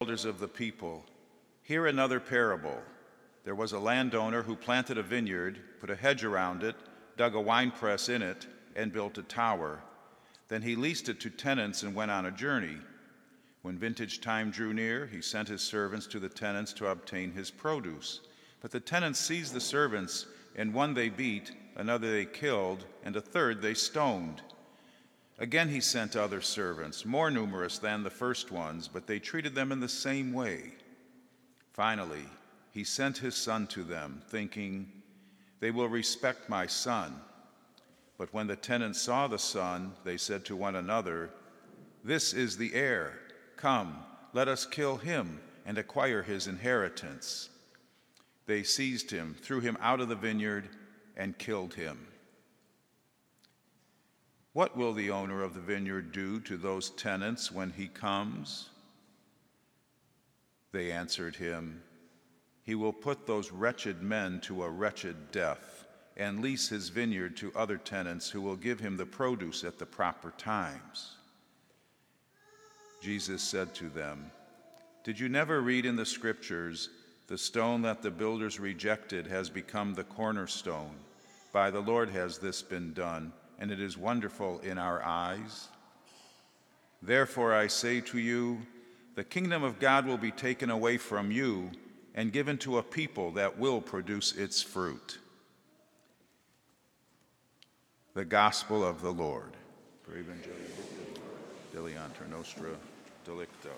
elders of the people, "Hear another parable. There was a landowner who planted a vineyard, put a hedge around it, dug a winepress in it, and built a tower. Then he leased it to tenants and went on a journey. When vintage time drew near, he sent his servants to the tenants to obtain his produce. But the tenants seized the servants, and one they beat, another they killed, and a third they stoned. Again he sent other servants, more numerous than the first ones, but they treated them in the same way. Finally, he sent his son to them, thinking, 'They will respect my son.' But when the tenants saw the son, they said to one another, 'This is the heir. Come, let us kill him and acquire his inheritance.' They seized him, threw him out of the vineyard, and killed him. What will the owner of the vineyard do to those tenants when he comes?" They answered him, "He will put those wretched men to a wretched death and lease his vineyard to other tenants who will give him the produce at the proper times." Jesus said to them, "Did you never read in the scriptures, 'The stone that the builders rejected has become the cornerstone. By the Lord has this been done, and it is wonderful in our eyes'? Therefore I say to you, the kingdom of God will be taken away from you and given to a people that will produce its fruit." The Gospel of the Lord. Per Evangelii Diliantur Nostra Delicto.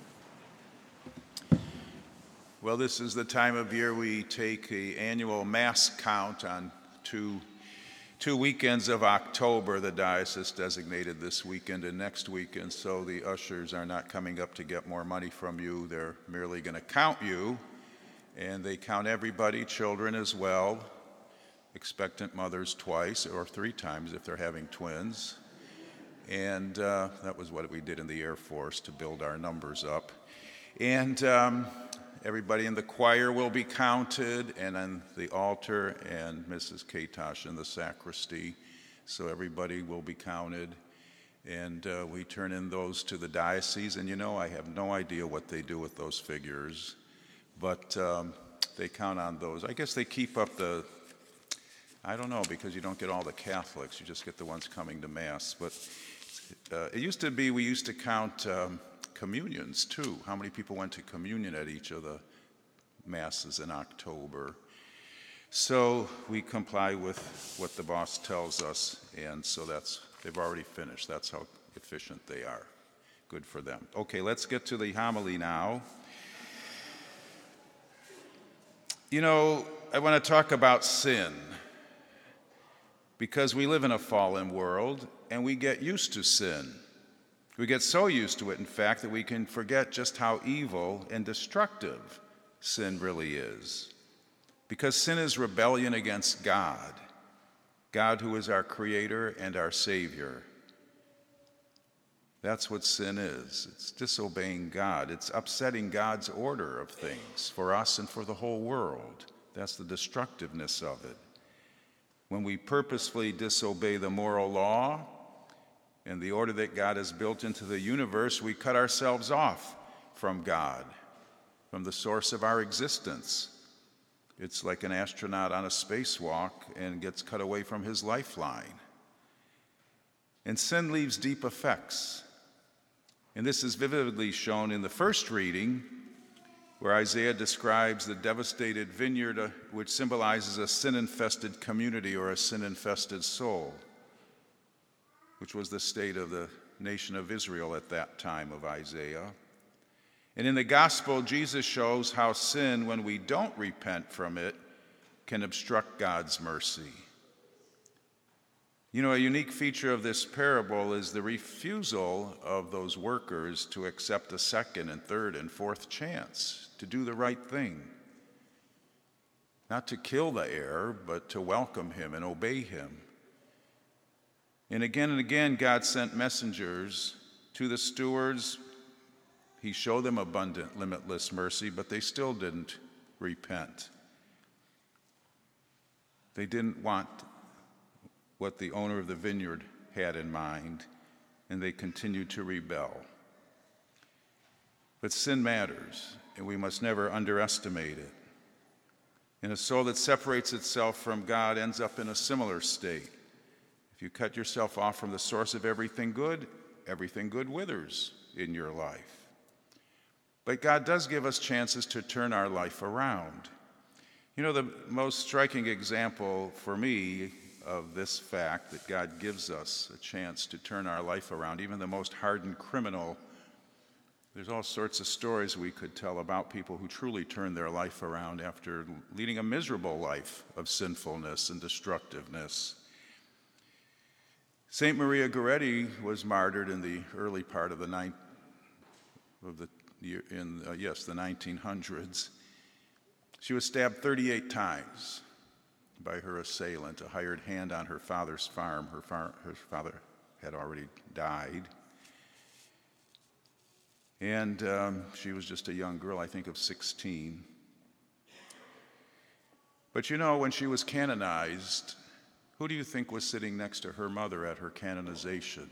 Well, this is the time of year we take the annual Mass count on two weekends of October. The diocese designated this weekend and next weekend, so the ushers are not coming up to get more money from you. They're merely going to count you, and they count everybody, children as well, expectant mothers twice or three times if they're having twins. And that was what we did in the Air Force to build our numbers up. And everybody in the choir will be counted, and on the altar, and Mrs. Katosh in the sacristy. So everybody will be counted. And we turn in those to the diocese. And I have no idea what they do with those figures. But they count on those. I guess they keep up I don't know, because you don't get all the Catholics. You just get the ones coming to Mass. But it used to be we used to count communions too. How many people went to communion at each of the Masses in October? So we comply with what the boss tells us, and so they've already finished. That's how efficient they are. Good for them. Okay, let's get to the homily now. I want to talk about sin, because we live in a fallen world and we get used to sin. We get so used to it, in fact, that we can forget just how evil and destructive sin really is. Because sin is rebellion against God, God who is our Creator and our Savior. That's what sin is. It's disobeying God. It's upsetting God's order of things for us and for the whole world. That's the destructiveness of it. When we purposefully disobey the moral law and the order that God has built into the universe, we cut ourselves off from God, from the source of our existence. It's like an astronaut on a spacewalk and gets cut away from his lifeline. And sin leaves deep effects. And this is vividly shown in the first reading, where Isaiah describes the devastated vineyard, which symbolizes a sin-infested community or a sin-infested soul, which was the state of the nation of Israel at that time of Isaiah. And in the gospel, Jesus shows how sin, when we don't repent from it, can obstruct God's mercy. A unique feature of this parable is the refusal of those workers to accept a second and third and fourth chance to do the right thing. Not to kill the heir, but to welcome him and obey him. And again, God sent messengers to the stewards. He showed them abundant, limitless mercy, but they still didn't repent. They didn't want what the owner of the vineyard had in mind, and they continued to rebel. But sin matters, and we must never underestimate it. And a soul that separates itself from God ends up in a similar state. If you cut yourself off from the source of everything good withers in your life. But God does give us chances to turn our life around. You know, the most striking example for me of this fact that God gives us a chance to turn our life around, even the most hardened criminal, there's all sorts of stories we could tell about people who truly turned their life around after leading a miserable life of sinfulness and destructiveness. St. Maria Goretti was martyred in the early part of the 1900s. She was stabbed 38 times by her assailant, a hired hand on her father's farm. Her father had already died. And she was just a young girl, I think of 16. But you know, when she was canonized, who do you think was sitting next to her mother at her canonization?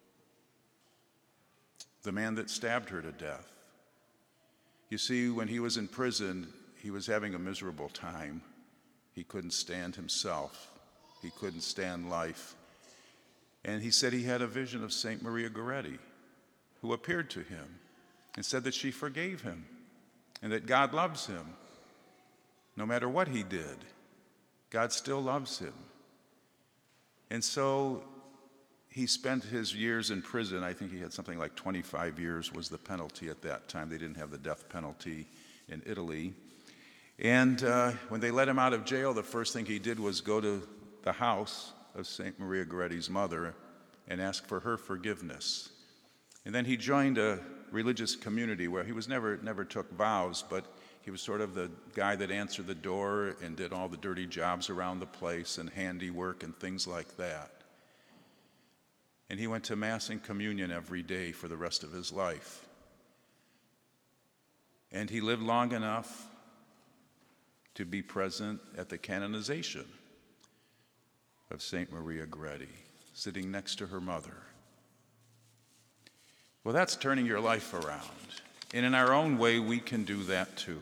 The man that stabbed her to death. You see, when he was in prison, he was having a miserable time. He couldn't stand himself. He couldn't stand life. And he said he had a vision of St. Maria Goretti, who appeared to him and said that she forgave him and that God loves him. No matter what he did, God still loves him. And so he spent his years in prison. I think he had something like 25 years was the penalty at that time. They didn't have the death penalty in Italy. And when they let him out of jail, the first thing he did was go to the house of St. Maria Goretti's mother and ask for her forgiveness. And then he joined a religious community where he was never took vows, but he was sort of the guy that answered the door and did all the dirty jobs around the place and handiwork and things like that. And he went to Mass and communion every day for the rest of his life. And he lived long enough to be present at the canonization of St. Maria Goretti, sitting next to her mother. Well, that's turning your life around. And in our own way, we can do that too.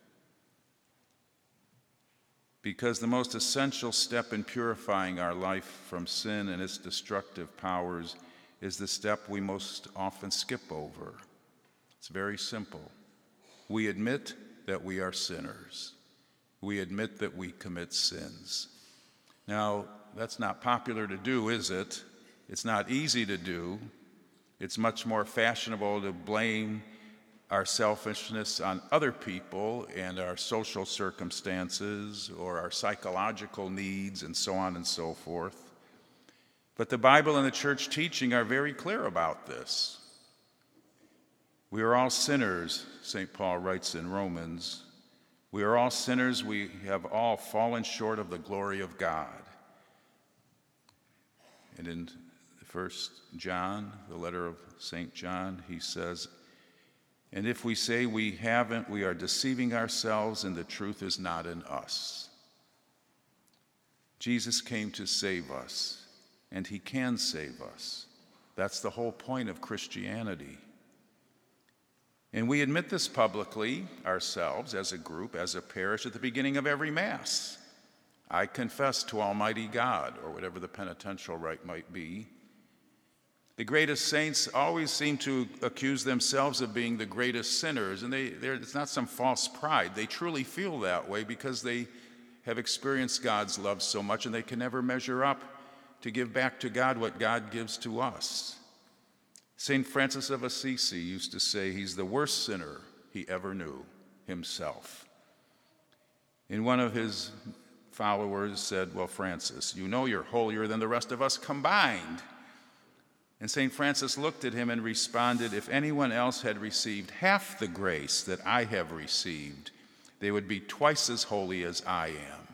Because the most essential step in purifying our life from sin and its destructive powers is the step we most often skip over. It's very simple. We admit that we are sinners. We admit that we commit sins. Now, that's not popular to do, is it? It's not easy to do. It's much more fashionable to blame our selfishness on other people and our social circumstances or our psychological needs and so on and so forth. But the Bible and the church teaching are very clear about this. We are all sinners, St. Paul writes in Romans. We are all sinners. We have all fallen short of the glory of God. And in 1 John, the letter of St. John, he says, "And if we say we haven't, we are deceiving ourselves, and the truth is not in us." Jesus came to save us, and he can save us. That's the whole point of Christianity. And we admit this publicly ourselves, as a group, as a parish, at the beginning of every Mass. I confess to Almighty God, or whatever the penitential rite might be. The greatest saints always seem to accuse themselves of being the greatest sinners, and it's not some false pride. They truly feel that way because they have experienced God's love so much, and they can never measure up to give back to God what God gives to us. St. Francis of Assisi used to say he's the worst sinner he ever knew, himself. And one of his followers said, "Well, Francis, you know you're holier than the rest of us combined." And St. Francis looked at him and responded, "If anyone else had received half the grace that I have received, they would be twice as holy as I am."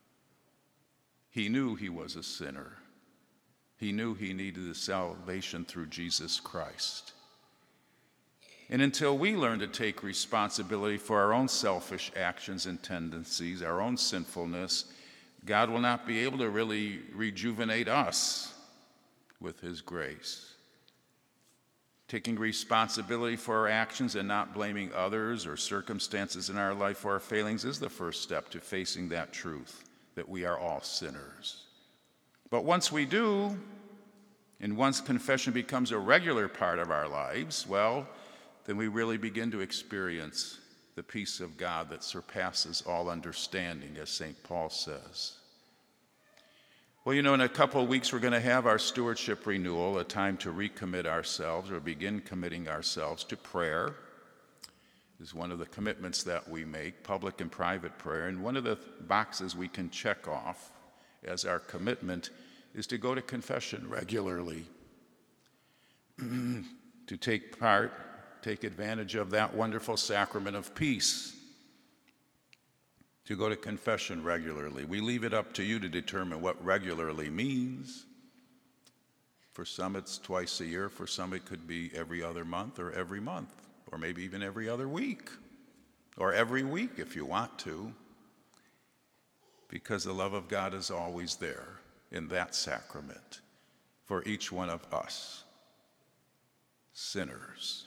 He knew he was a sinner. He knew he needed the salvation through Jesus Christ. And until we learn to take responsibility for our own selfish actions and tendencies, our own sinfulness, God will not be able to really rejuvenate us with his grace. Taking responsibility for our actions and not blaming others or circumstances in our life for our failings is the first step to facing that truth, that we are all sinners. But once we do, and once confession becomes a regular part of our lives, well, then we really begin to experience the peace of God that surpasses all understanding, as St. Paul says. Well, in a couple of weeks, we're going to have our stewardship renewal, a time to recommit ourselves or begin committing ourselves to prayer. Is one of the commitments that we make, public and private prayer. And one of the boxes we can check off as our commitment is to go to confession regularly, to take advantage of that wonderful sacrament of peace, to go to confession regularly. We leave it up to you to determine what regularly means. For some, it's twice a year. For some, it could be every other month, or maybe even every other week, or every week if you want to, because the love of God is always there in that sacrament for each one of us, sinners.